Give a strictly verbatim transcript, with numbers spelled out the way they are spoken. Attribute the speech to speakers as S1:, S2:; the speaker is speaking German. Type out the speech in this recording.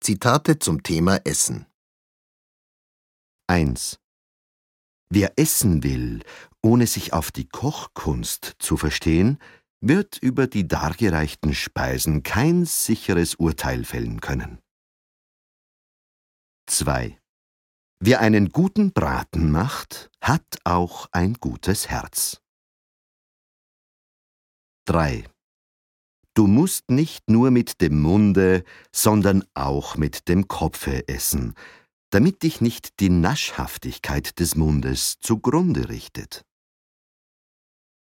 S1: Zitate zum Thema Essen.
S2: eins. Wer essen will, ohne sich auf die Kochkunst zu verstehen, wird über die dargereichten Speisen kein sicheres Urteil fällen können. zwei. Wer einen guten Braten macht, hat auch ein gutes Herz. drei. Du musst nicht nur mit dem Munde, sondern auch mit dem Kopfe essen, damit dich nicht die Naschhaftigkeit des Mundes zugrunde richtet.